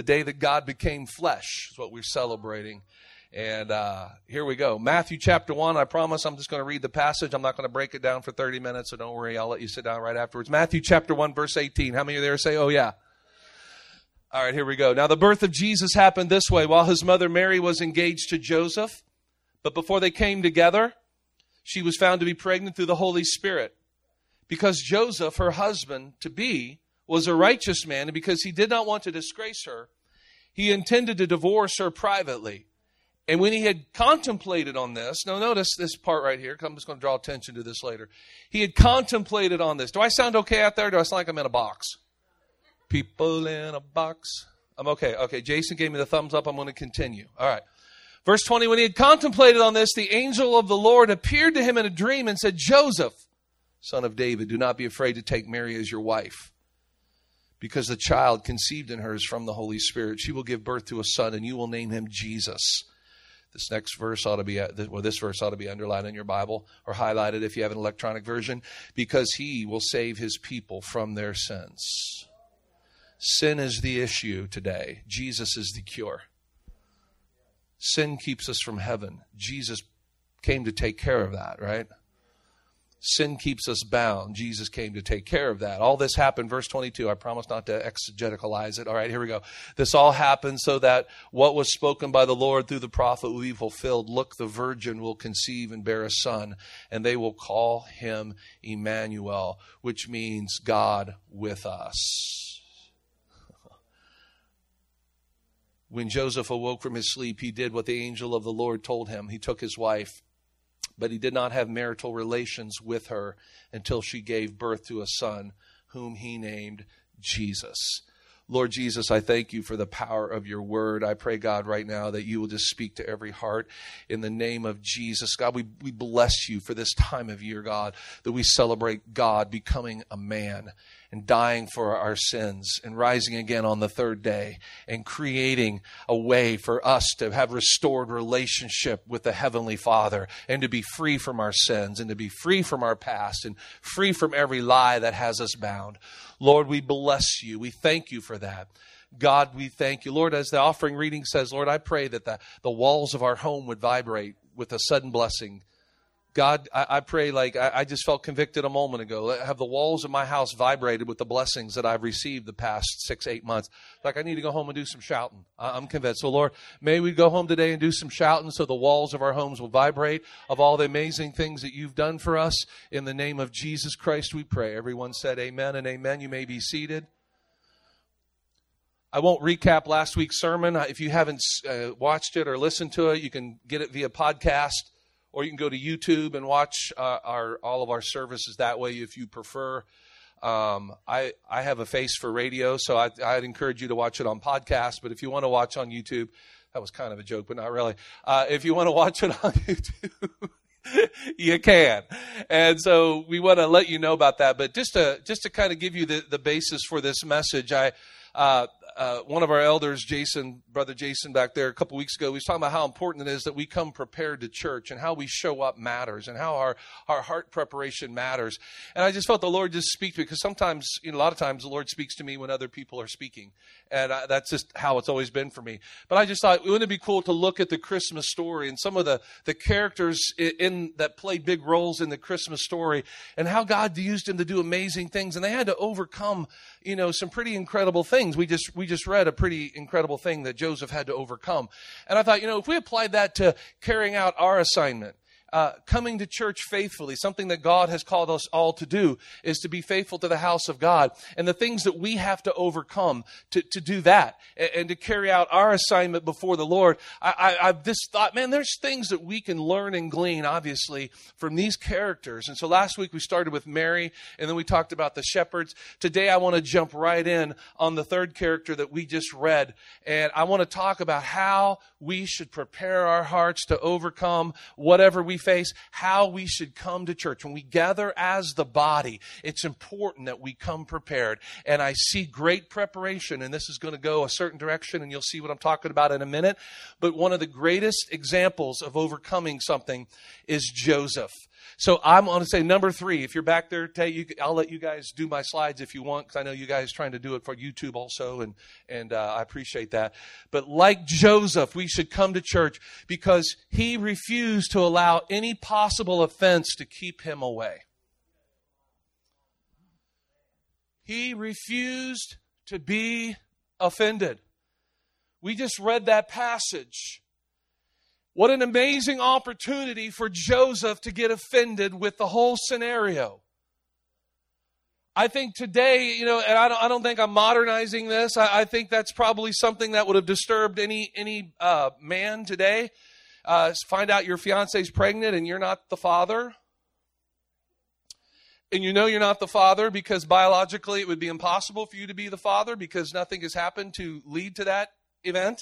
day that God became flesh is what we're celebrating. And here we go. Matthew chapter 1. I promise I'm just going to read the passage. I'm not going to break it down for 30 minutes, so don't worry. I'll let you sit down right afterwards. Matthew chapter 1, verse 18. How many of you there say, oh, yeah? All right, here we go. Now, the birth of Jesus happened this way. While his mother Mary was engaged to Joseph, but before they came together, she was found to be pregnant through the Holy Spirit. Because Joseph, her husband-to-be, was a righteous man, and because he did not want to disgrace her, he intended to divorce her privately. And when he had contemplated on this, now notice this part right here. I'm just going to draw attention to this later. He had contemplated on this. Do I sound okay out there? Or do I sound like I'm in a box? People in a box. I'm okay. Okay, Jason gave me the thumbs up. I'm going to continue. All right. Verse 20, when he had contemplated on this, the angel of the Lord appeared to him in a dream and said, Joseph, son of David, do not be afraid to take Mary as your wife, because the child conceived in her is from the Holy Spirit. She will give birth to a son, and you will name him Jesus. This next verse ought to be, this verse ought to be underlined in your Bible or highlighted if you have an electronic version, because he will save his people from their sins. Sin is the issue today. Jesus is the cure. Sin keeps us from heaven. Jesus came to take care of that, right? Sin keeps us bound. Jesus came to take care of that. All this happened, verse 22. I promise not to exegeticalize it. All right, here we go. This all happened so that what was spoken by the Lord through the prophet will be fulfilled. Look, the virgin will conceive and bear a son, and they will call him Emmanuel, which means God with us. When Joseph awoke from his sleep, he did what the angel of the Lord told him. He took his wife, but he did not have marital relations with her until she gave birth to a son, whom he named Jesus. Lord Jesus, I thank you for the power of your word. I pray, God, right now that you will just speak to every heart in the name of Jesus. God, we bless you for this time of year, God, that we celebrate God becoming a man and dying for our sins and rising again on the third day and creating a way for us to have restored relationship with the Heavenly Father and to be free from our sins and to be free from our past and free from every lie that has us bound. Lord, we bless you. We thank you for that. God, we thank you. Lord, as the offering reading says, Lord, I pray that the walls of our home would vibrate with a sudden blessing. God, I pray, like I just felt convicted a moment ago. Have the walls of my house vibrated with the blessings that I've received the past 6-8 months. Like I need to go home and do some shouting. I'm convinced. So Lord, may we go home today and do some shouting so the walls of our homes will vibrate of all the amazing things that you've done for us. In the name of Jesus Christ, we pray. Everyone said amen and amen. You may be seated. I won't recap last week's sermon. If you haven't watched it or listened to it, you can get it via podcast. Or you can go to YouTube and watch all of our services that way if you prefer. I have a face for radio, so I'd encourage you to watch it on podcast. But if you want to watch on YouTube, that was kind of a joke, but not really. If you want to watch it on YouTube, you can. And so we want to let you know about that. But just to kind of give you the basis for this message, one of our elders, Jason, Brother Jason back there, a couple weeks ago, he was talking about how important it is that we come prepared to church and how we show up matters and how our heart preparation matters. And I just felt the Lord just speak to me because sometimes, a lot of times the Lord speaks to me when other people are speaking. And that's just how it's always been for me. But I just thought, wouldn't it be cool to look at the Christmas story and some of the characters that play big roles in the Christmas story and how God used them to do amazing things. And they had to overcome, some pretty incredible things. We just read a pretty incredible thing that Joseph had to overcome. And I thought, if we applied that to carrying out our assignment, coming to church faithfully, something that God has called us all to do is to be faithful to the house of God. And the things that we have to overcome to do that and to carry out our assignment before the Lord, I've just thought, man, there's things that we can learn and glean, obviously, from these characters. And so last week we started with Mary, and then we talked about the shepherds. Today I want to jump right in on the third character that we just read. And I want to talk about how we should prepare our hearts to overcome whatever we face, how we should come to church. When we gather as the body, it's important that we come prepared. And I see great preparation, and this is going to go a certain direction, and you'll see what I'm talking about in a minute. But one of the greatest examples of overcoming something is Joseph. So I'm going to say number 3. If you're back there, I'll let you guys do my slides if you want, because I know you guys trying to do it for YouTube also, and I appreciate that. But like Joseph, we should come to church because he refused to allow any possible offense to keep him away. He refused to be offended. We just read that passage. What an amazing opportunity for Joseph to get offended with the whole scenario. I think today, and I don't think I'm modernizing this. I think that's probably something that would have disturbed any man today. Find out your fiance's pregnant and you're not the father. And you know you're not the father because biologically it would be impossible for you to be the father because nothing has happened to lead to that event.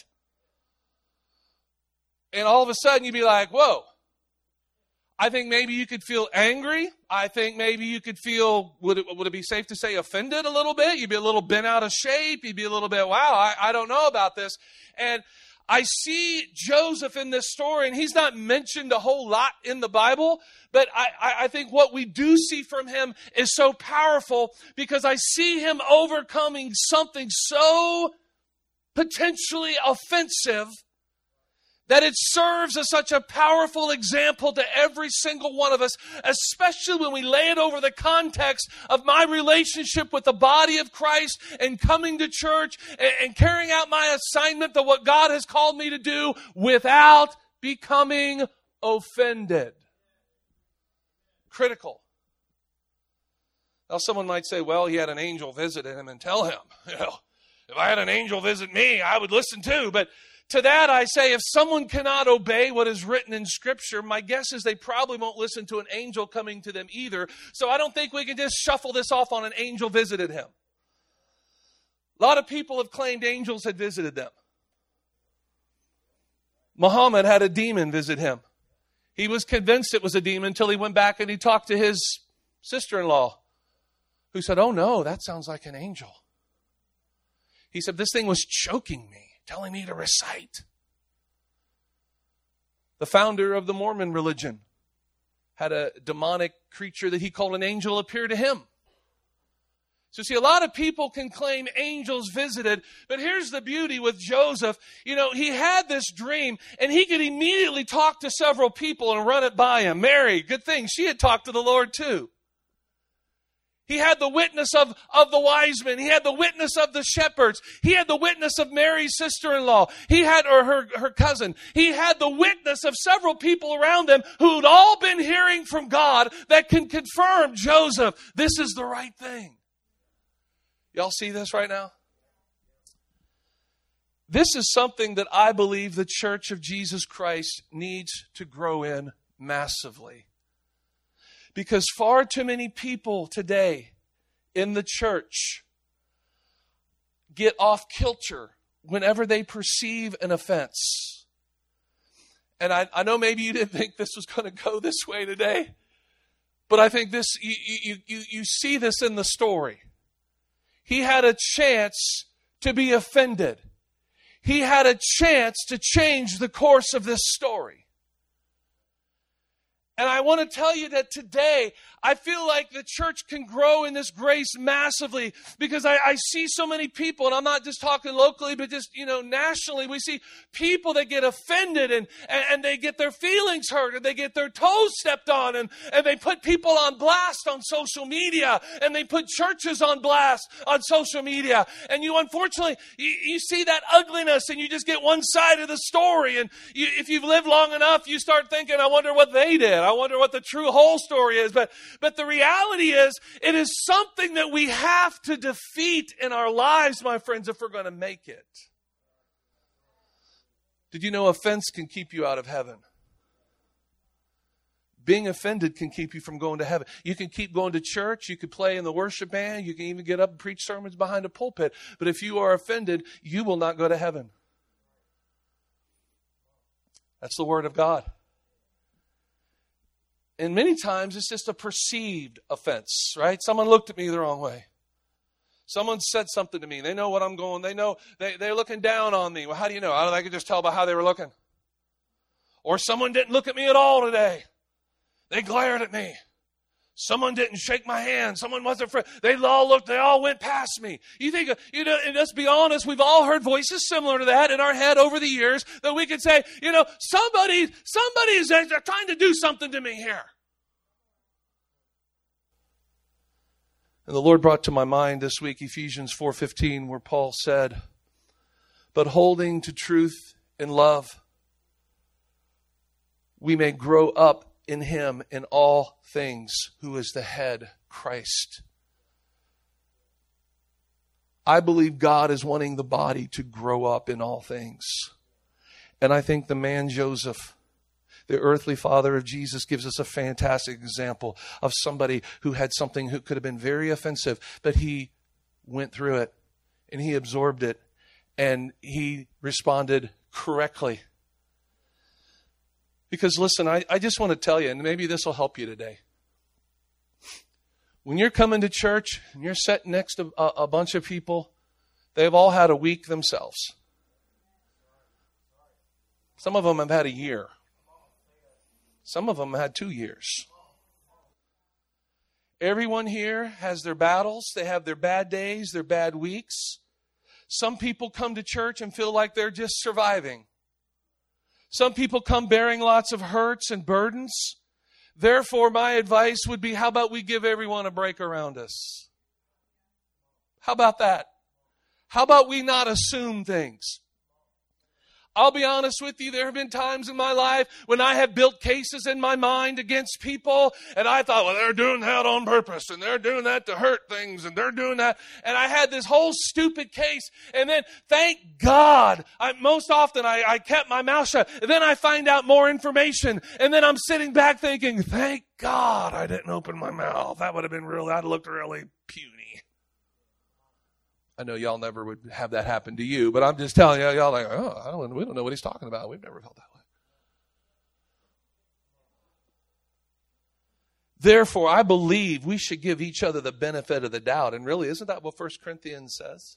And all of a sudden you'd be like, whoa. I think maybe you could feel angry. I think maybe you could feel, would it be safe to say offended a little bit? You'd be a little bent out of shape. You'd be a little bit, wow, I don't know about this. And I see Joseph in this story, and he's not mentioned a whole lot in the Bible, but I think what we do see from him is so powerful because I see him overcoming something so potentially offensive that it serves as such a powerful example to every single one of us, especially when we lay it over the context of my relationship with the body of Christ and coming to church and carrying out my assignment to what God has called me to do without becoming offended. Critical. Now, someone might say, well, he had an angel visit him and tell him, if I had an angel visit me, I would listen too. But to that I say, if someone cannot obey what is written in Scripture, my guess is they probably won't listen to an angel coming to them either. So I don't think we can just shuffle this off on an angel visited him. A lot of people have claimed angels had visited them. Muhammad had a demon visit him. He was convinced it was a demon until he went back and he talked to his sister-in-law, who said, oh no, that sounds like an angel. He said, this thing was choking me, telling me to recite. The founder of the Mormon religion had a demonic creature that he called an angel appear to him. So see, a lot of people can claim angels visited, but here's the beauty with Joseph. He had this dream, and he could immediately talk to several people and run it by him. Mary, good thing, she had talked to the Lord too. He had the witness of the wise men. He had the witness of the shepherds. He had the witness of Mary's sister-in-law. He had, or her cousin. He had the witness of several people around him who'd all been hearing from God that can confirm, Joseph, this is the right thing. Y'all see this right now? This is something that I believe the Church of Jesus Christ needs to grow in massively. Because far too many people today in the church get off kilter whenever they perceive an offense. And I know maybe you didn't think this was going to go this way today, but I think this you see this in the story. He had a chance to be offended. He had a chance to change the course of this story. And I want to tell you that today, I feel like the church can grow in this grace massively because I see so many people, and I'm not just talking locally, but just, nationally, we see people that get offended and they get their feelings hurt and they get their toes stepped on and they put people on blast on social media and they put churches on blast on social media. And unfortunately, you see that ugliness and you just get one side of the story. And if you've lived long enough, you start thinking, I wonder what they did. I wonder what the true whole story is. But the reality is, it is something that we have to defeat in our lives, my friends, if we're going to make it. Did you know offense can keep you out of heaven? Being offended can keep you from going to heaven. You can keep going to church. You can play in the worship band. You can even get up and preach sermons behind a pulpit. But if you are offended, you will not go to heaven. That's the word of God. And many times it's just a perceived offense, right? Someone looked at me the wrong way. Someone said something to me. They know what I'm going. They know they're looking down on me. Well, how do you know? I could just tell by how they were looking. Or someone didn't look at me at all today. They glared at me. Someone didn't shake my hand. Someone wasn't friendly. They all went past me. You think, and let's be honest, we've all heard voices similar to that in our head over the years that we could say, somebody is trying to do something to me here. And the Lord brought to my mind this week Ephesians 4:15, where Paul said, "But holding to truth in love, we may grow up in Him in all things, who is the head, Christ." I believe God is wanting the body to grow up in all things. And I think the man Joseph, the earthly father of Jesus, gives us a fantastic example of somebody who had something who could have been very offensive, but he went through it and he absorbed it and he responded correctly. Because listen, I just want to tell you, and maybe this will help you today. When you're coming to church and you're sitting next to a bunch of people, they've all had a week themselves. Some of them have had a year. Some of them had 2 years. Everyone here has their battles. They have their bad days, their bad weeks. Some people come to church and feel like they're just surviving. Some people come bearing lots of hurts and burdens. Therefore, my advice would be, how about we give everyone a break around us? How about that? How about we not assume things? I'll be honest with you, there have been times in my life when I have built cases in my mind against people, and I thought, well, they're doing that on purpose, and they're doing that to hurt things, and they're doing that. And I had this whole stupid case, and then, thank God, most often I kept my mouth shut. And then I find out more information, and then I'm sitting back thinking, thank God I didn't open my mouth. That would have been that'd have looked really puny. I know y'all never would have that happen to you, but I'm just telling y'all like, we don't know what he's talking about. We've never felt that way. Therefore, I believe we should give each other the benefit of the doubt. And really, isn't that what 1 Corinthians says?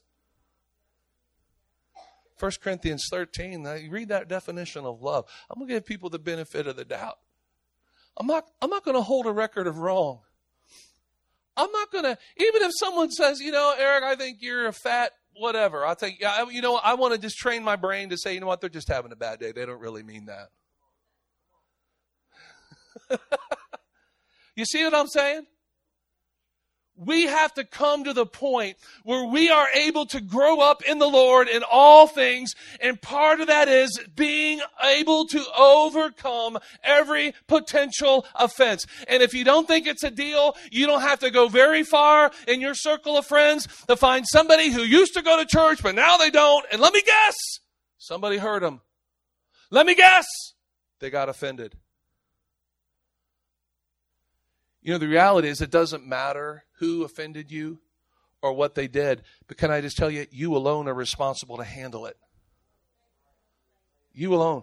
1 Corinthians 13, you read that definition of love. I'm going to give people the benefit of the doubt. I'm not going to hold a record of wrong. I'm not going to, even if someone says, Eric, I think you're a fat whatever. I'll think, I want to just train my brain to say, you know what, they're just having a bad day. They don't really mean that. You see what I'm saying? We have to come to the point where we are able to grow up in the Lord in all things. And part of that is being able to overcome every potential offense. And if you don't think it's a deal, you don't have to go very far in your circle of friends to find somebody who used to go to church, but now they don't. And let me guess, somebody hurt them. Let me guess, they got offended. The reality is it doesn't matter who offended you or what they did. But can I just tell you, you alone are responsible to handle it. You alone.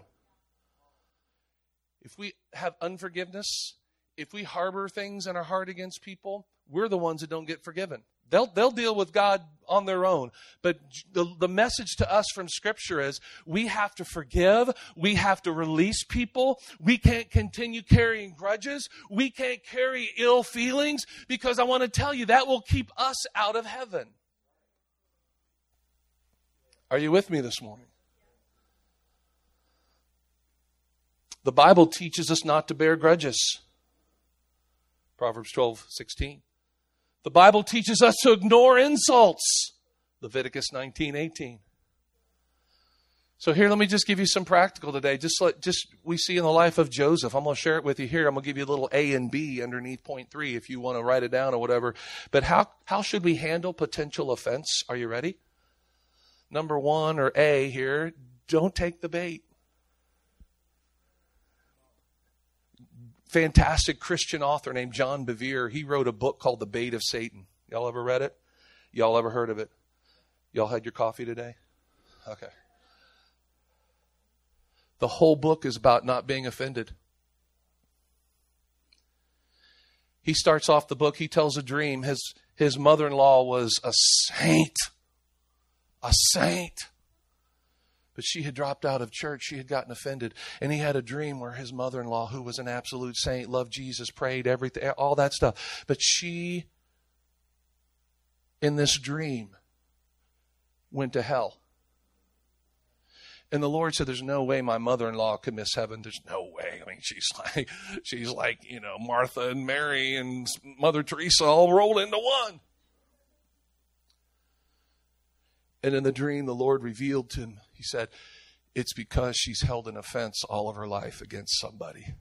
If we have unforgiveness, if we harbor things in our heart against people, we're the ones that don't get forgiven. They'll deal with God on their own. But the message to us from Scripture is we have to forgive. We have to release people. We can't continue carrying grudges. We can't carry ill feelings, because I want to tell you that will keep us out of heaven. Are you with me this morning? The Bible teaches us not to bear grudges. Proverbs 12:16. The Bible teaches us to ignore insults. Leviticus 19:18. So here, let me just give you some practical today. Just we see in the life of Joseph. I'm going to share it with you here. I'm going to give you a little A and B underneath point 3 if you want to write it down or whatever. But how should we handle potential offense? Are you ready? Number 1, or A here, don't take the bait. Fantastic Christian author named John Bevere. He wrote a book called The Bait of Satan. Y'all ever read it? Y'all ever heard of it? Y'all had your coffee today? Okay. The whole book is about not being offended. He starts off the book, he tells a dream. His mother-in-law was a saint. A saint. But she had dropped out of church. She had gotten offended. And he had a dream where his mother-in-law, who was an absolute saint, loved Jesus, prayed, everything, all that stuff. But she, in this dream, went to hell. And the Lord said, there's no way my mother-in-law could miss heaven. There's no way. I mean, she's like, Martha and Mary and Mother Teresa all rolled into one. And in the dream, the Lord revealed to him, he said, it's because she's held an offense all of her life against somebody.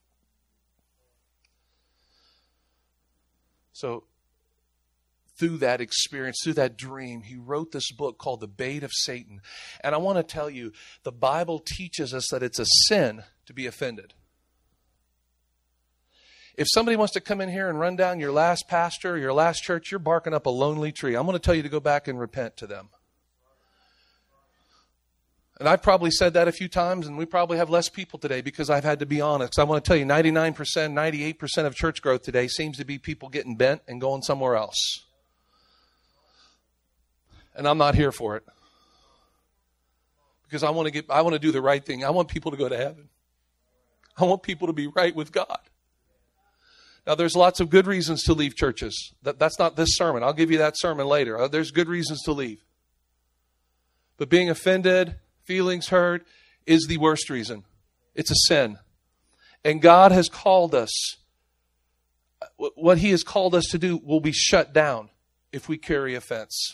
So, through that experience, through that dream, he wrote this book called The Bait of Satan. And I want to tell you, the Bible teaches us that it's a sin to be offended. If somebody wants to come in here and run down your last pastor or your last church, you're barking up a lonely tree. I'm going to tell you to go back and repent to them. And I've probably said that a few times, and we probably have less people today because I've had to be honest. I want to tell you, 99%, 98% of church growth today seems to be people getting bent and going somewhere else. And I'm not here for it. Because I want to do the right thing. I want people to go to heaven. I want people to be right with God. Now, there's lots of good reasons to leave churches. That's not this sermon. I'll give you that sermon later. There's good reasons to leave. But being offended, feelings hurt, is the worst reason. It's a sin. And God has called us. What He has called us to do will be shut down if we carry offense.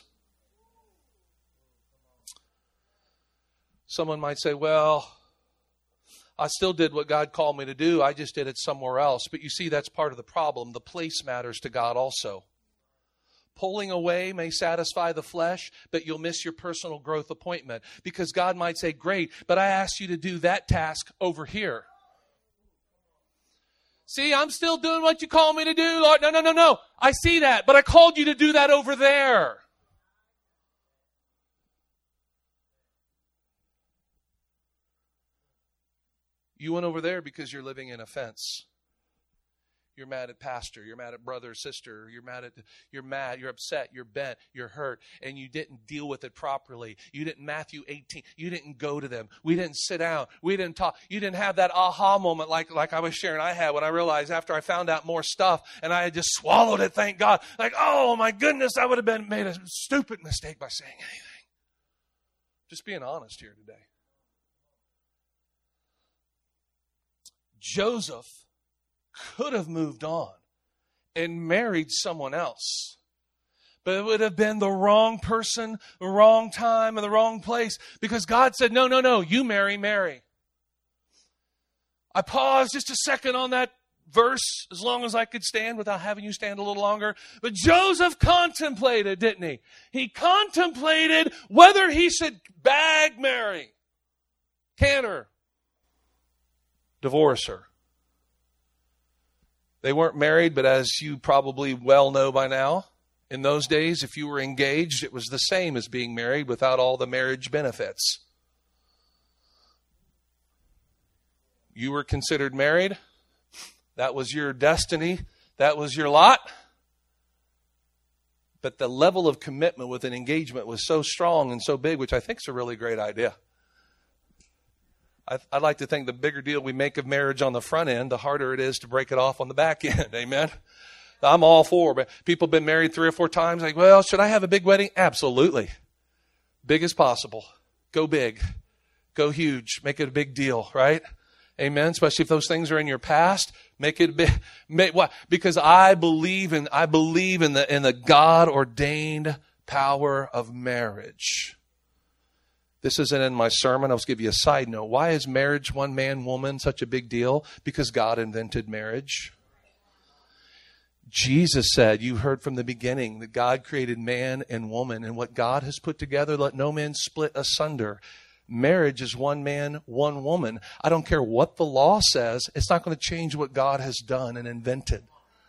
Someone might say, well, I still did what God called me to do. I just did it somewhere else. But you see, that's part of the problem. The place matters to God also. Pulling away may satisfy the flesh, but you'll miss your personal growth appointment. Because God might say, great, but I asked you to do that task over here. See, I'm still doing what you call me to do, Lord. No. I see that, but I called you to do that over there. You went over there because you're living in offense. You're mad at pastor. You're mad at brother or sister. You're mad. You're upset. You're bent. You're hurt. And you didn't deal with it properly. You didn't Matthew 18. You didn't go to them. We didn't sit down. We didn't talk. You didn't have that aha moment like I was sharing I had when I realized after I found out more stuff and I had just swallowed it, thank God. Like, oh my goodness, I would have made a stupid mistake by saying anything. Just being honest here today. Joseph could have moved on and married someone else. But it would have been the wrong person, the wrong time, and the wrong place. Because God said, no, you marry Mary. I paused just a second on that verse as long as I could stand without having you stand a little longer. But Joseph contemplated, didn't he? He contemplated whether he should bag Mary, can her, divorce her. They weren't married, but as you probably well know by now, in those days, if you were engaged, it was the same as being married without all the marriage benefits. You were considered married. That was your destiny. That was your lot. But the level of commitment with an engagement was so strong and so big, which I think is a really great idea. I'd like to think the bigger deal we make of marriage on the front end, the harder it is to break it off on the back end. Amen. I'm all for, but people have been married 3 or 4 times. Like, well, should I have a big wedding? Absolutely. Big as possible. Go big. Go huge. Make it a big deal, right? Amen. Especially if those things are in your past, make it big. Why? Because I believe in the God ordained power of marriage. This isn't in my sermon. I'll just give you a side note. Why is marriage, one man, woman, such a big deal? Because God invented marriage. Jesus said, you heard from the beginning that God created man and woman, and what God has put together, let no man split asunder. Marriage is one man, one woman. I don't care what the law says. It's not going to change what God has done and invented.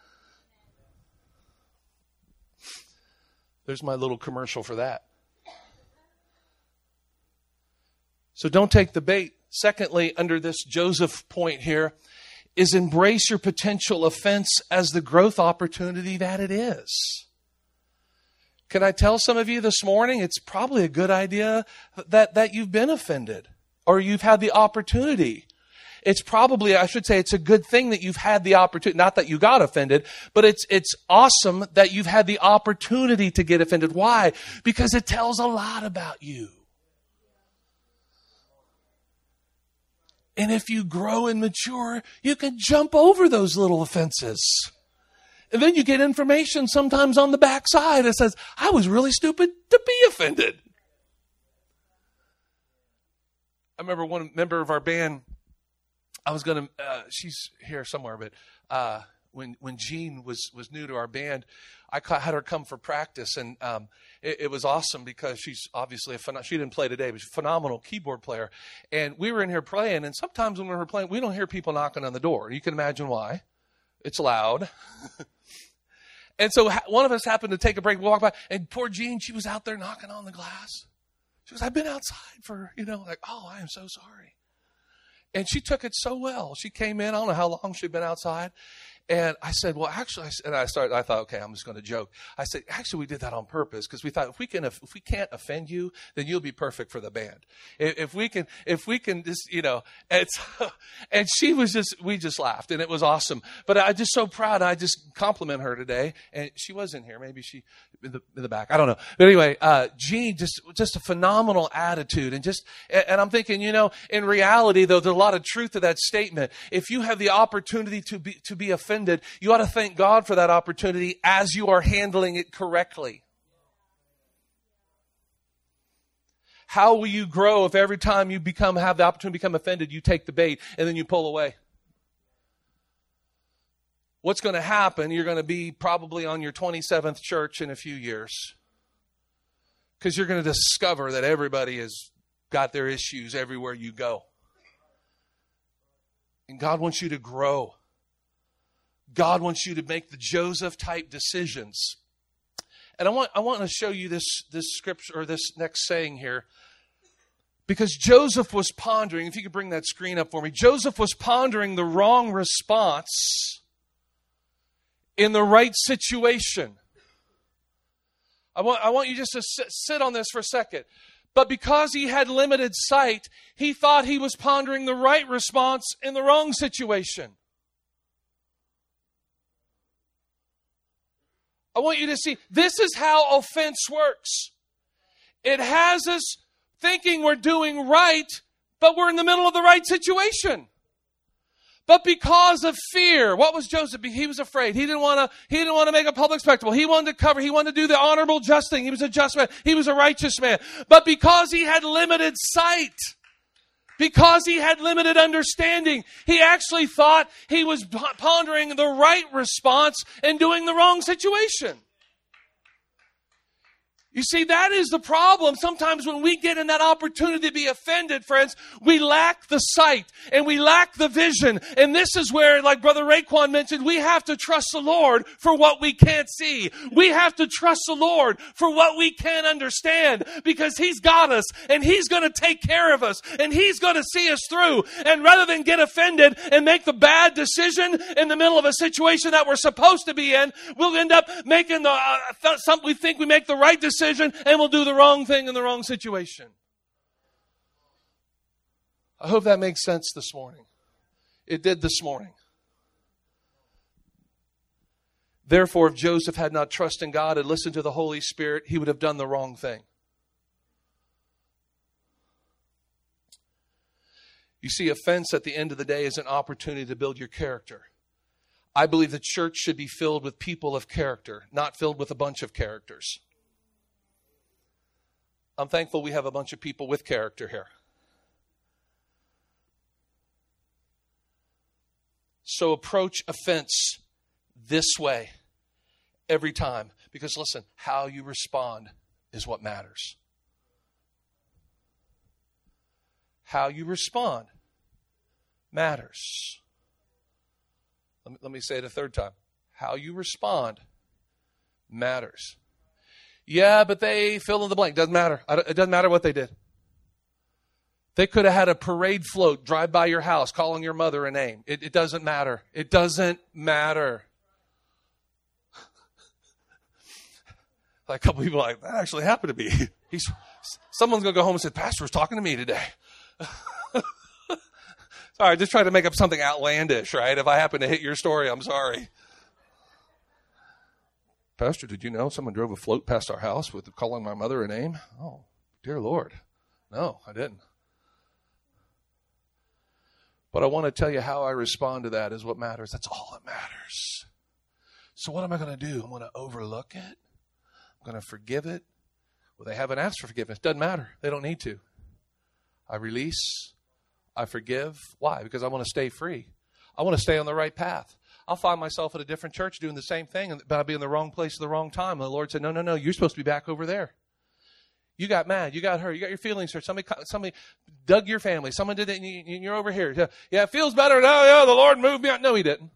There's my little commercial for that. So don't take the bait. Secondly, under this Joseph point here, is embrace your potential offense as the growth opportunity that it is. Can I tell some of you this morning, it's probably a good idea that you've been offended or you've had the opportunity. It's probably, I should say, it's a good thing that you've had the opportunity, not that you got offended, but it's awesome that you've had the opportunity to get offended. Why? Because it tells a lot about you. And if you grow and mature, you can jump over those little offenses. And then you get information sometimes on the backside that says, I was really stupid to be offended. I remember one member of our band, she's here somewhere, but when Jean was new to our band, I had her come for practice, and it was awesome because she's obviously she didn't play today, but she's a phenomenal keyboard player. And we were in here playing, and sometimes when we're playing, we don't hear people knocking on the door. You can imagine why. It's loud. And so one of us happened to take a break, walk by, and poor Jean, she was out there knocking on the glass. She goes, I've been outside for, oh, I am so sorry. And she took it so well. She came in, I don't know how long she'd been outside. And I said, well, actually, I thought, okay, I'm just going to joke. I said, actually, we did that on purpose because we thought if we can't offend you, then you'll be perfect for the band. If we can just, and we just laughed, and it was awesome. But I'm just so proud. I just compliment her today, and she was in here. Maybe she in the back. I don't know. But anyway, Jean, just a phenomenal attitude, and I'm thinking, in reality, though, there's a lot of truth to that statement. If you have the opportunity to be offended, you ought to thank God for that opportunity as you are handling it correctly. How will you grow if every time you have the opportunity to become offended, you take the bait and then you pull away? What's going to happen? You're going to be probably on your 27th church in a few years, because you're going to discover that everybody has got their issues everywhere you go. And God wants you to grow. God wants you to make the Joseph-type decisions. And I want to show you this scripture, or this next saying here. Because Joseph was pondering, if you could bring that screen up for me. Joseph was pondering the wrong response in the right situation. I want you just to sit on this for a second. But because he had limited sight, he thought he was pondering the right response in the wrong situation. I want you to see, this is how offense works. It has us thinking we're doing right, but we're in the middle of the right situation. But because of fear, what was Joseph? He was afraid. He didn't want to make a public spectacle. He wanted to cover. He wanted to do the honorable, just thing. He was a just man. He was a righteous man. But because he had limited sight, because he had limited understanding, he actually thought he was pondering the right response and doing the wrong situation. You see, that is the problem. Sometimes when we get in that opportunity to be offended, friends, we lack the sight and we lack the vision. And this is where, like Brother Raekwon mentioned, we have to trust the Lord for what we can't see. We have to trust the Lord for what we can't understand, because He's got us and He's going to take care of us and He's going to see us through. And rather than get offended and make the bad decision in the middle of a situation that we're supposed to be in, we'll end up making we think we make the right decision, and we'll do the wrong thing in the wrong situation. I hope that makes sense this morning. It did this morning. Therefore, if Joseph had not trusted in God and listened to the Holy Spirit, he would have done the wrong thing. You see, offense at the end of the day is an opportunity to build your character. I believe the church should be filled with people of character, not filled with a bunch of characters. I'm thankful we have a bunch of people with character here. So approach offense this way every time. Because listen, how you respond is what matters. How you respond matters. Let me say it a third time. How you respond matters. Yeah, but they fill in the blank. Doesn't matter. It doesn't matter what they did. They could have had a parade float drive by your house calling your mother a name. It doesn't matter. It doesn't matter. Like a couple people are like, that actually happened to me. Someone's going to go home and say, Pastor was talking to me today. Sorry, I just tried to make up something outlandish, right? If I happen to hit your story, I'm sorry. Pastor, did you know someone drove a float past our house with calling my mother a name? Oh, dear Lord. No, I didn't. But I want to tell you how I respond to that is what matters. That's all that matters. So what am I going to do? I'm going to overlook it. I'm going to forgive it. Well, they haven't asked for forgiveness. Doesn't matter. They don't need to. I release. I forgive. Why? Because I want to stay free. I want to stay on the right path. I'll find myself at a different church doing the same thing, but I'll be in the wrong place at the wrong time. And the Lord said, no, you're supposed to be back over there. You got mad. You got hurt. You got your feelings hurt. Somebody dug your family. Someone did it, and you're over here. Yeah, it feels better. No, yeah, the Lord moved me out. No, he didn't.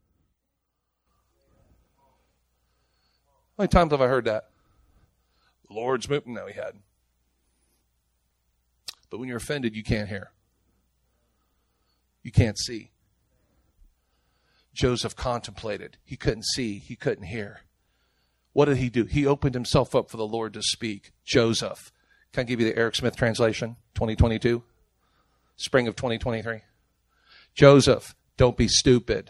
How many times have I heard that? The Lord's moved. No, he hadn't. But when you're offended, you can't hear. You can't see. Joseph contemplated. He couldn't see. He couldn't hear. What did he do? He opened himself up for the Lord to speak. Joseph. Can I give you the Eric Smith translation? 2022? Spring of 2023. Joseph, don't be stupid.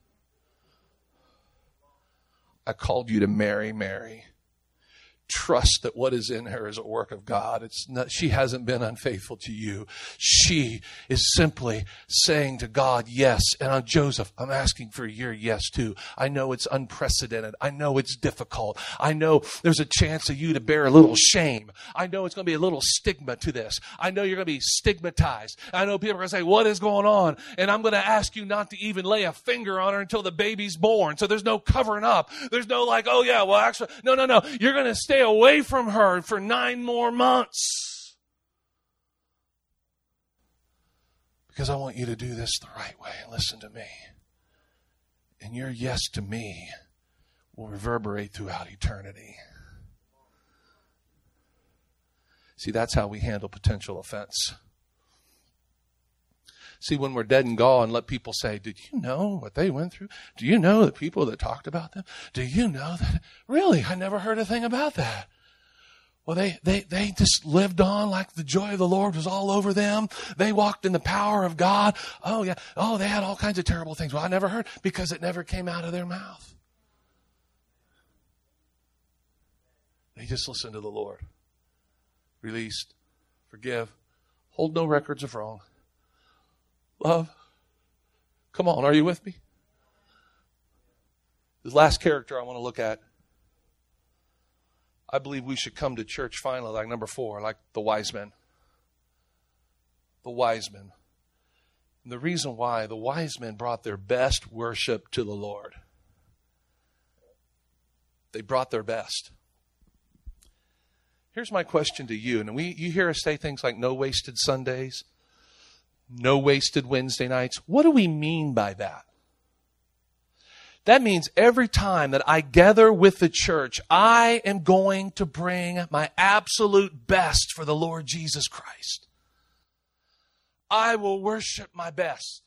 I called you to marry Mary. Trust that what is in her is a work of God. She hasn't been unfaithful to you. She is simply saying to God, yes. And Joseph, I'm asking for your yes too. I know it's unprecedented. I know it's difficult. I know there's a chance of you to bear a little shame. I know it's going to be a little stigma to this. I know you're going to be stigmatized. I know people are going to say, what is going on? And I'm going to ask you not to even lay a finger on her until the baby's born. So there's no covering up. There's no like, oh yeah, well actually, no. You're going to stay away from her for 9 more months. Because I want you to do this the right way. Listen to me. And your yes to me will reverberate throughout eternity. See, that's how we handle potential offense. See, when we're dead and gone, let people say, did you know what they went through? Do you know the people that talked about them? Do you know that? Really? I never heard a thing about that. Well, they just lived on like the joy of the Lord was all over them. They walked in the power of God. Oh, yeah. Oh, they had all kinds of terrible things. Well, I never heard because it never came out of their mouth. They just listened to the Lord. Released. Forgive. Hold no records of wrong. Love. Come on, are you with me? The last character I want to look at. I believe we should come to church finally, like number 4, like the wise men. The wise men. And the reason why, the wise men brought their best worship to the Lord. They brought their best. Here's my question to you. And you hear us say things like no wasted Sundays. No wasted Wednesday nights. What do we mean by that? That means every time that I gather with the church, I am going to bring my absolute best for the Lord Jesus Christ. I will worship my best.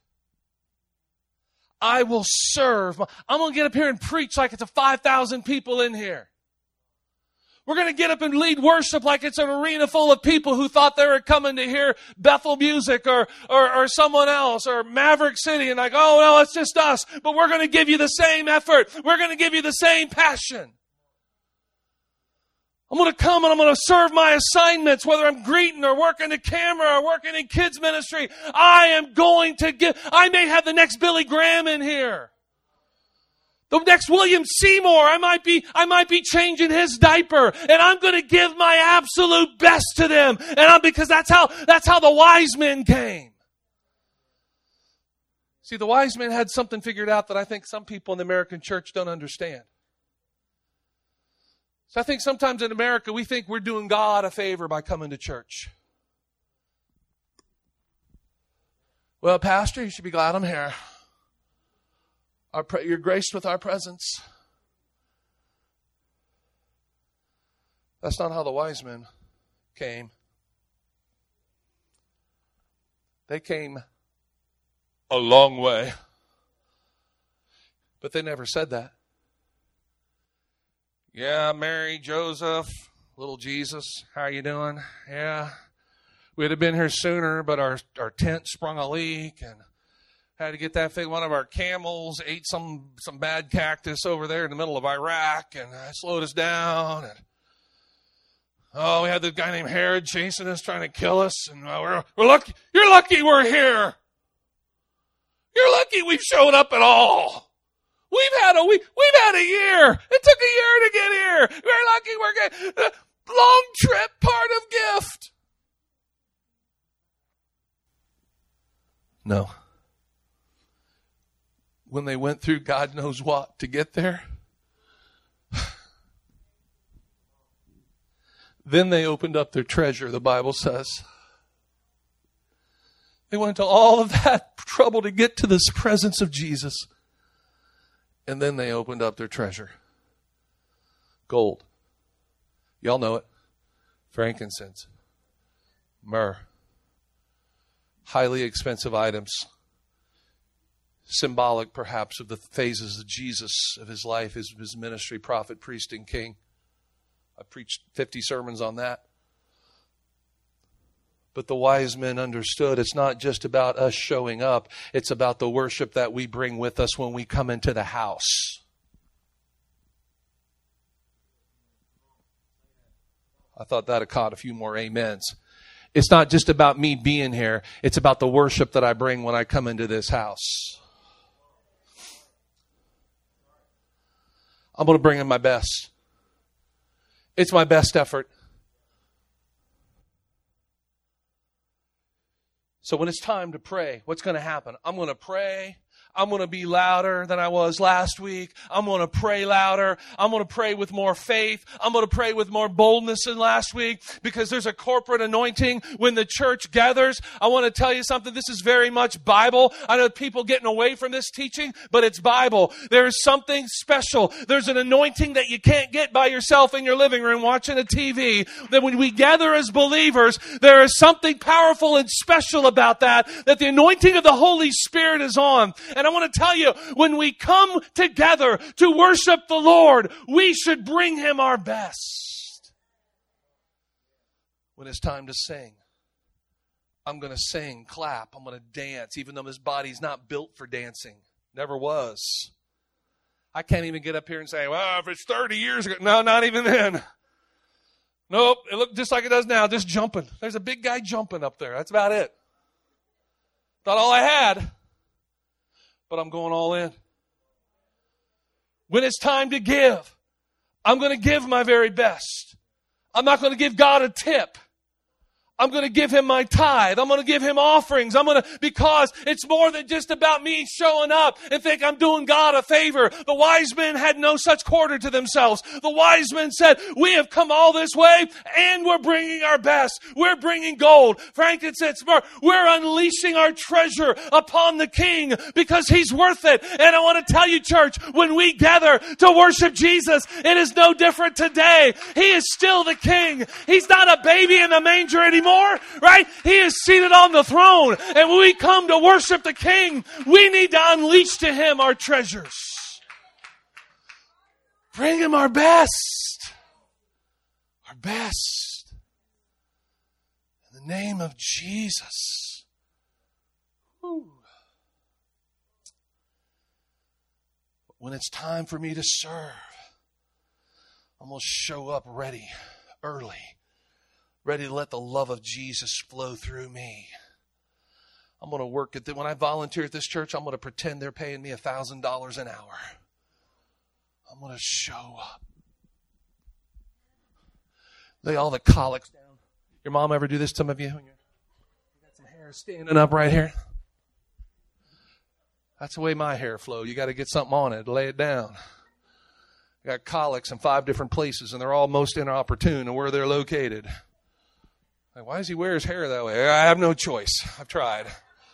I will serve. I'm going to get up here and preach like it's a 5,000 people in here. We're going to get up and lead worship like it's an arena full of people who thought they were coming to hear Bethel music or someone else or Maverick City and like, oh, no, it's just us. But we're going to give you the same effort. We're going to give you the same passion. I'm going to come and I'm going to serve my assignments, whether I'm greeting or working the camera or working in kids ministry. I am going to give. I may have the next Billy Graham in here. The next William Seymour, I might be changing his diaper, and I'm going to give my absolute best to them, because that's how the wise men came. See, the wise men had something figured out that I think some people in the American church don't understand. So I think sometimes in America we think we're doing God a favor by coming to church. Well, Pastor, you should be glad I'm here. You're graced with our presence. That's not how the wise men came. They came a long way. But they never said that. Yeah, Mary, Joseph, little Jesus, how you doing? Yeah, we'd have been here sooner, but our tent sprung a leak and had to get that thing. One of our camels ate some bad cactus over there in the middle of Iraq, and slowed us down. And we had this guy named Herod chasing us, trying to kill us, and we're lucky. You're lucky we're here. You're lucky we've shown up at all. We've had a year. It took a year to get here. We're lucky we're getting the long trip part of gift. No. When they went through God knows what to get there, then they opened up their treasure, the Bible says. They went to all of that trouble to get to this presence of Jesus. And then they opened up their treasure. Gold. Y'all know it. Frankincense. Myrrh. Highly expensive items. Symbolic, perhaps, of the phases of Jesus, of his life, his ministry, prophet, priest, and king. I preached 50 sermons on that. But the wise men understood it's not just about us showing up. It's about the worship that we bring with us when we come into the house. I thought that had caught a few more amens. It's not just about me being here. It's about the worship that I bring when I come into this house. I'm going to bring in my best. It's my best effort. So when it's time to pray, what's going to happen? I'm going to pray. I'm going to be louder than I was last week. I'm going to pray louder. I'm going to pray with more faith. I'm going to pray with more boldness than last week because there's a corporate anointing when the church gathers. I want to tell you something. This is very much Bible. I know people getting away from this teaching, but it's Bible. There is something special. There's an anointing that you can't get by yourself in your living room watching a TV. That when we gather as believers, there is something powerful and special about that the anointing of the Holy Spirit is on. And I want to tell you, when we come together to worship the Lord, we should bring Him our best. When it's time to sing, I'm going to sing, clap, I'm going to dance, even though this body's not built for dancing. Never was. I can't even get up here and say, well, if it's 30 years ago. No, not even then. Nope, it looked just like it does now, just jumping. There's a big guy jumping up there. That's about it. Not all I had. But I'm going all in. When it's time to give, I'm going to give my very best. I'm not going to give God a tip. I'm going to give Him my tithe. I'm going to give Him offerings. Because it's more than just about me showing up and think I'm doing God a favor. The wise men had no such quarter to themselves. The wise men said, we have come all this way and we're bringing our best. We're bringing gold, frankincense, myrrh. We're unleashing our treasure upon the King because He's worth it. And I want to tell you, church, when we gather to worship Jesus, it is no different today. He is still the King. He's not a baby in the manger anymore. Right? He is seated on the throne. And when we come to worship the King, we need to unleash to Him our treasures. Bring Him our best. Our best. In the name of Jesus. Whew. But when it's time for me to serve, I'm going to show up ready, early. Ready to let the love of Jesus flow through me. I'm going to work at when I volunteer at this church, I'm going to pretend they're paying me $1,000 an hour. I'm going to show up. Lay all the colics down. Your mom ever do this to some of you? You got some hair standing up right here. That's the way my hair flows. You got to get something on it. Lay it down. I got colics in 5 different places, and they're all most inopportune and where they're located. Like, why does he wear his hair that way? I have no choice. I've tried.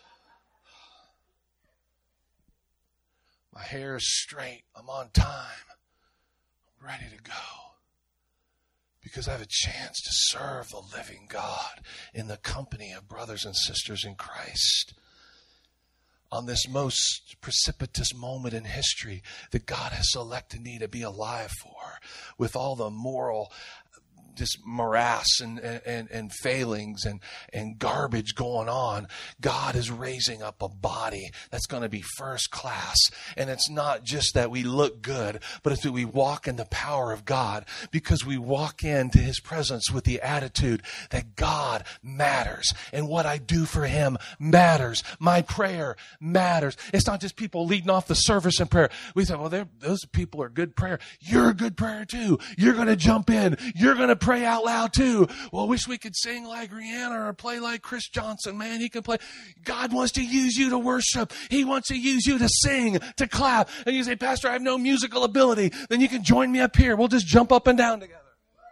My hair is straight. I'm on time. I'm ready to go. Because I have a chance to serve the living God in the company of brothers and sisters in Christ. on this most precipitous moment in history that God has selected me to be alive for, with all the moral just morass and failings and garbage going on. God is raising up a body that's going to be first class. And it's not just that we look good, but it's that we walk in the power of God, because we walk into His presence with the attitude that God matters and what I do for Him matters. My prayer matters. It's not just people leading off the service in prayer. We say, well, those people are good prayer. You're a good prayer too. You're going to jump in. You're going to pray out loud too. Well, I wish we could sing like Rihanna or play like Chris Johnson. Man, he can play. God wants to use you to worship. He wants to use you to sing, to clap. And you say, Pastor, I have no musical ability. Then you can join me up here. We'll just jump up and down together.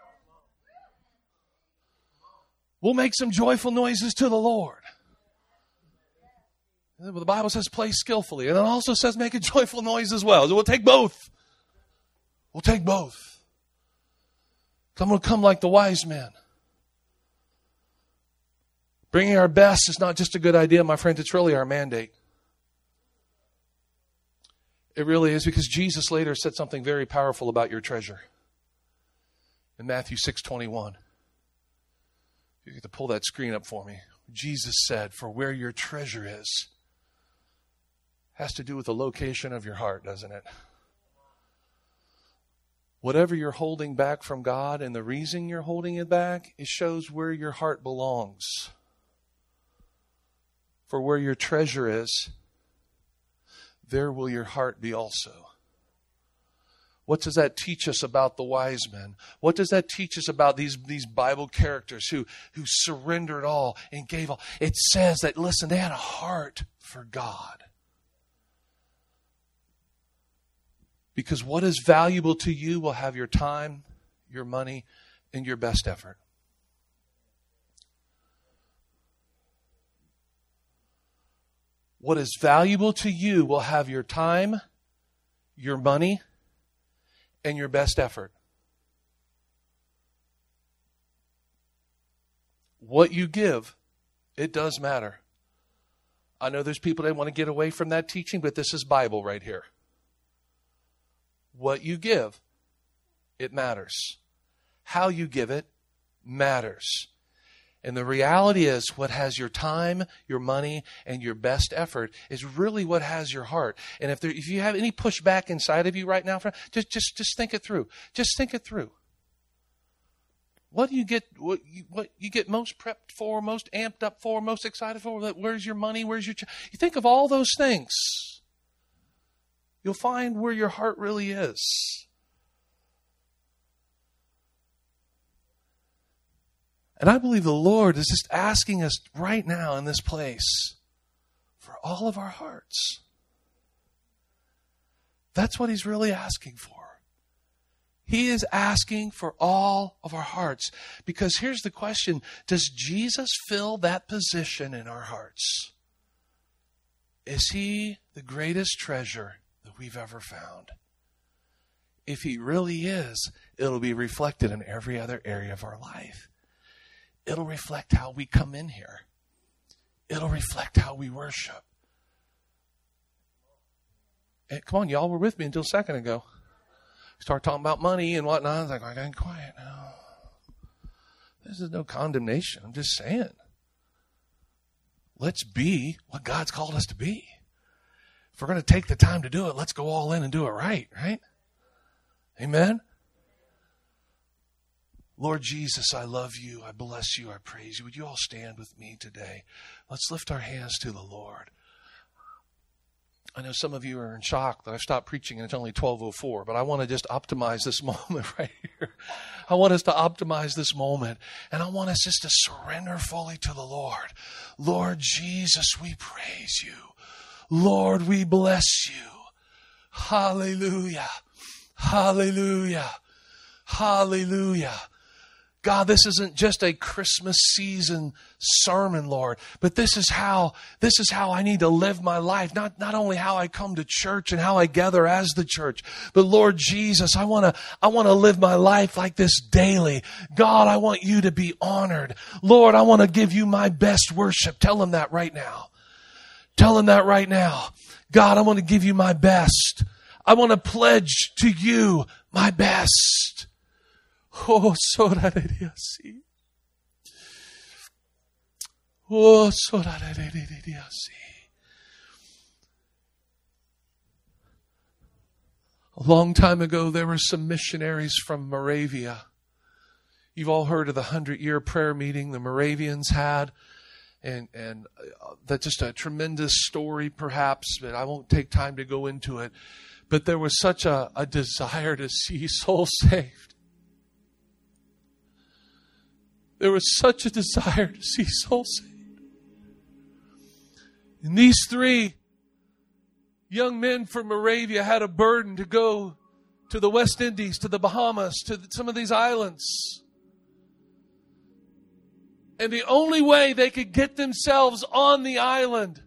We'll make some joyful noises to the Lord. The Bible says play skillfully. And it also says make a joyful noise as well. So we'll take both. We'll take both. I'm going to come like the wise men. Bringing our best is not just a good idea, my friends. It's really our mandate. It really is, because Jesus later said something very powerful about your treasure. In Matthew 6:21. You get to pull that screen up for me. Jesus said, for where your treasure is, has to do with the location of your heart, doesn't it? Whatever you're holding back from God, and the reason you're holding it back, it shows where your heart belongs. For where your treasure is, there will your heart be also. What does that teach us about the wise men? What does that teach us about these Bible characters who surrendered all and gave all? It says that, listen, they had a heart for God. Because what is valuable to you will have your time, your money, and your best effort. What is valuable to you will have your time, your money, and your best effort. What you give, it does matter. I know there's people that want to get away from that teaching, but this is Bible right here. What you give, it matters. How you give it matters. And the reality is, what has your time, your money, and your best effort is really what has your heart. And if you have any pushback inside of you right now, just think it through. Just think it through. What do you get? What you get most prepped for, most amped up for, most excited for? Where's your money? Where's your? You think of all those things. You'll find where your heart really is. And I believe the Lord is just asking us right now in this place for all of our hearts. That's what He's really asking for. He is asking for all of our hearts. Because here's the question: does Jesus fill that position in our hearts? Is He the greatest treasure that we've ever found? If He really is, it'll be reflected in every other area of our life. It'll reflect how we come in here. It'll reflect how we worship. And come on, y'all were with me until a second ago. Start talking about money and whatnot. I was like, I got quiet now. This is no condemnation. I'm just saying. Let's be what God's called us to be. If we're going to take the time to do it, let's go all in and do it right? Amen? Lord Jesus, I love you. I bless you. I praise you. Would you all stand with me today? Let's lift our hands to the Lord. I know some of you are in shock that I've stopped preaching and it's only 12:04, but I want to just optimize this moment right here. I want us to optimize this moment, and I want us just to surrender fully to the Lord. Lord Jesus, we praise you. Lord, we bless you. Hallelujah. Hallelujah. Hallelujah. God, this isn't just a Christmas season sermon, Lord, but this is how I need to live my life. Not only how I come to church and how I gather as the church, but Lord Jesus, I want to live my life like this daily. God, I want you to be honored. Lord, I want to give you my best worship. Tell Him that right now. Tell him that right now. God, I want to give you my best. I want to pledge to you my best. Oh, sorarediasi. Oh, sorarediasi. A long time ago, there were some missionaries from Moravia. You've all heard of the 100-year prayer meeting the Moravians had. And that's just a tremendous story, perhaps, but I won't take time to go into it. But there was such a desire to see souls saved. There was such a desire to see souls saved. And these 3 young men from Moravia had a burden to go to the West Indies, to the Bahamas, to some of these islands. And the only way they could get themselves on the island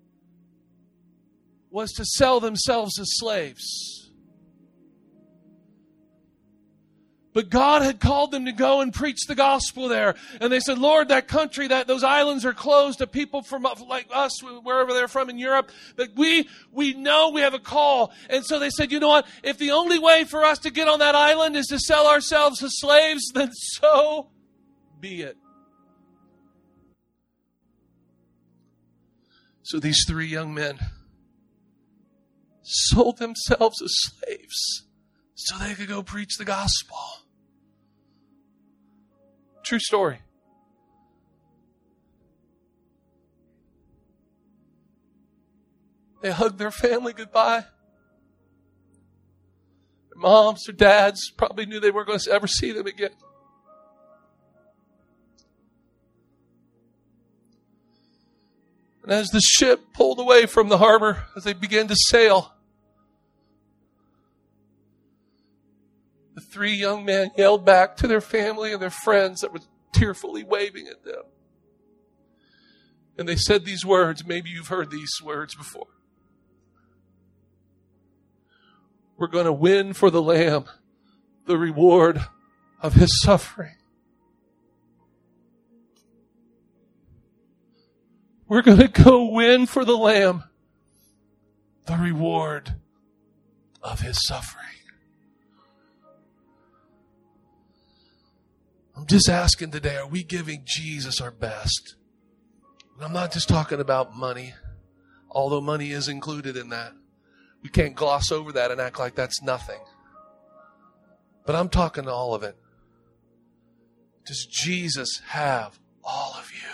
was to sell themselves as slaves. But God had called them to go and preach the gospel there. And they said, Lord, that country, those islands are closed to people from like us, wherever they're from in Europe. But we know we have a call. And so they said, you know what? If the only way for us to get on that island is to sell ourselves as slaves, then so be it. So these 3 young men sold themselves as slaves so they could go preach the gospel. True story. They hugged their family goodbye. Their moms, their dads probably knew they weren't going to ever see them again. And as the ship pulled away from the harbor, as they began to sail, the 3 young men yelled back to their family and their friends that were tearfully waving at them. And they said these words. Maybe you've heard these words before. We're going to win for the Lamb the reward of his suffering. We're going to go win for the Lamb the reward of his suffering. I'm just asking today, are we giving Jesus our best? And I'm not just talking about money, although money is included in that. We can't gloss over that and act like that's nothing. But I'm talking all of it. Does Jesus have all of you?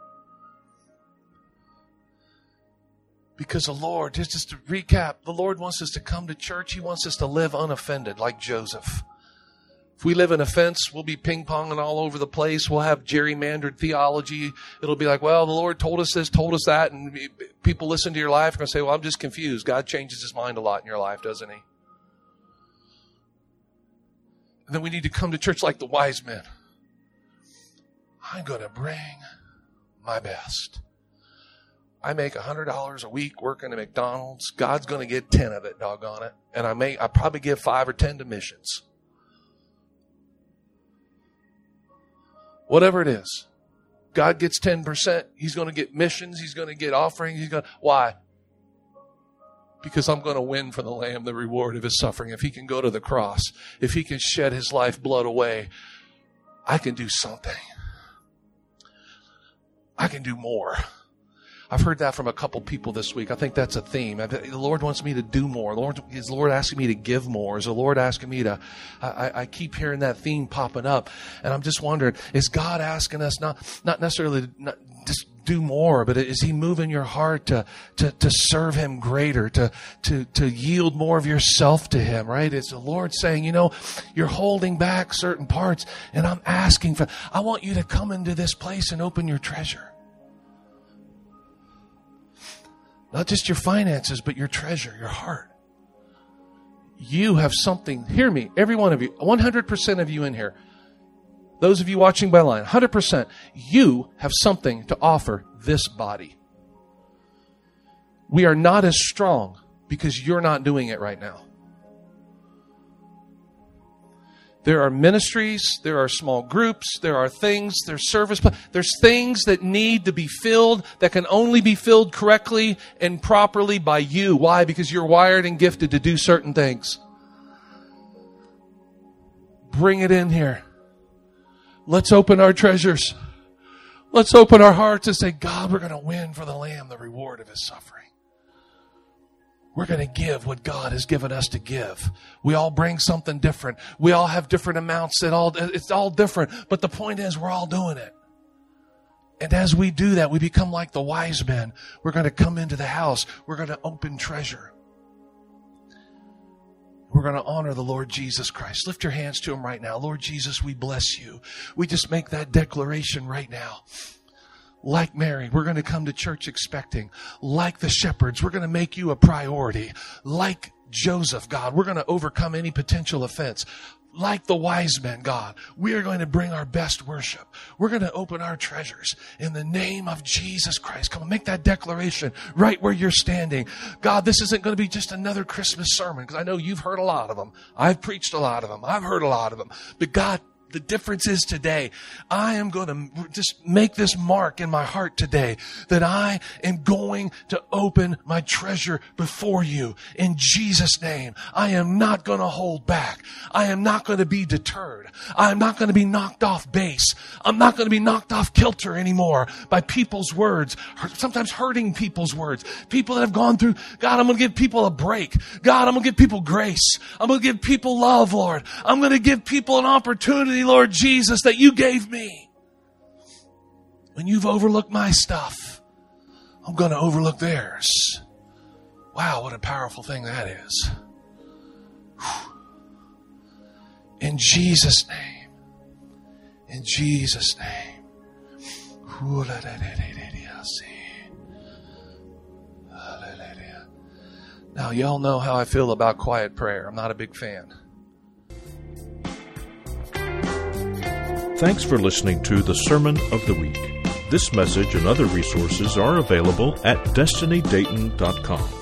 Because the Lord, just to recap, the Lord wants us to come to church. He wants us to live unoffended like Joseph. If we live in offense, we'll be ping-ponging all over the place. We'll have gerrymandered theology. It'll be like, well, the Lord told us this, told us that. And people listen to your life and say, well, I'm just confused. God changes his mind a lot in your life, doesn't he? And then we need to come to church like the wise men. I'm going to bring my best. I make $100 a week working at McDonald's. God's going to get 10 of it, doggone it. And I probably give 5 or 10 to missions. Whatever it is. God gets 10%. He's going to get missions. He's going to get offerings. Why? Because I'm going to win for the Lamb the reward of his suffering. If he can go to the cross, if he can shed his life blood away, I can do something. I can do more. I've heard that from a couple people this week. I think that's a theme. The Lord wants me to do more. Is the Lord asking me to give more? Is the Lord asking me to... I keep hearing that theme popping up. And I'm just wondering, is God asking us not necessarily to just do more, but is he moving your heart to serve him greater, to yield more of yourself to him, right? It's the Lord saying, you're holding back certain parts, and I'm asking I want you to come into this place and open your treasure. Not just your finances, but your treasure, your heart. You have something. Hear me, every one of you, 100% of you in here. Those of you watching by line, 100%. You have something to offer this body. We are not as strong because you're not doing it right now. There are ministries, there are small groups, there are things, there's service. There's things that need to be filled that can only be filled correctly and properly by you. Why? Because you're wired and gifted to do certain things. Bring it in here. Let's open our treasures. Let's open our hearts and say, God, we're going to win for the Lamb the reward of His suffering. We're going to give what God has given us to give. We all bring something different. We all have different amounts. It's all different. But the point is, we're all doing it. And as we do that, we become like the wise men. We're going to come into the house. We're going to open treasure. We're going to honor the Lord Jesus Christ. Lift your hands to Him right now. Lord Jesus, we bless You. We just make that declaration right now. Like Mary, we're going to come to church expecting. Like the shepherds, we're going to make You a priority. Like Joseph, God, we're going to overcome any potential offense. Like the wise men, God, we are going to bring our best worship. We're going to open our treasures in the name of Jesus Christ. Come on, make that declaration right where you're standing. God, this isn't going to be just another Christmas sermon, because I know you've heard a lot of them. I've preached a lot of them. I've heard a lot of them. But God, the difference is today, I am going to just make this mark in my heart today that I am going to open my treasure before You in Jesus' name. I am not going to hold back. I am not going to be deterred. I am not going to be knocked off base. I'm not going to be knocked off kilter anymore by people's words, sometimes hurting people's words. People that have gone through, God, I'm going to give people a break. God, I'm going to give people grace. I'm going to give people love, Lord. I'm going to give people an opportunity, Lord Jesus, that You gave me. When You've overlooked my stuff, I'm going to overlook theirs. Wow, what a powerful thing that is. In Jesus' name. In Jesus' name. Now, y'all know how I feel about quiet prayer. I'm not a big fan. Thanks for listening to the Sermon of the Week. This message and other resources are available at destinydayton.com.